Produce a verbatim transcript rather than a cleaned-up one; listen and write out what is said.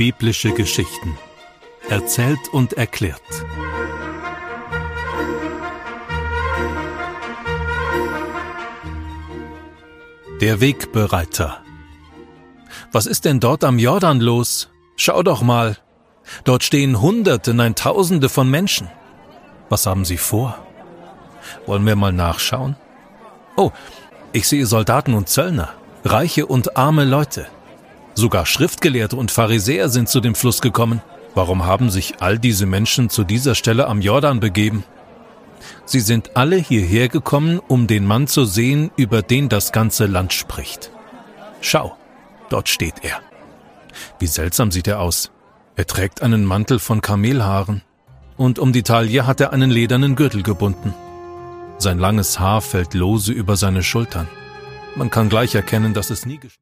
Biblische Geschichten. Erzählt und erklärt. Der Wegbereiter. Was ist denn dort am Jordan los? Schau doch mal. Dort stehen Hunderte, nein Tausende von Menschen. Was haben sie vor? Wollen wir mal nachschauen? Oh, ich sehe Soldaten und Zöllner, reiche und arme Leute. Sogar Schriftgelehrte und Pharisäer sind zu dem Fluss gekommen. Warum haben sich all diese Menschen zu dieser Stelle am Jordan begeben? Sie sind alle hierher gekommen, um den Mann zu sehen, über den das ganze Land spricht. Schau, dort steht er. Wie seltsam sieht er aus. Er trägt einen Mantel von Kamelhaaren und um die Taille hat er einen ledernen Gürtel gebunden. Sein langes Haar fällt lose über seine Schultern. Man kann gleich erkennen, dass es nie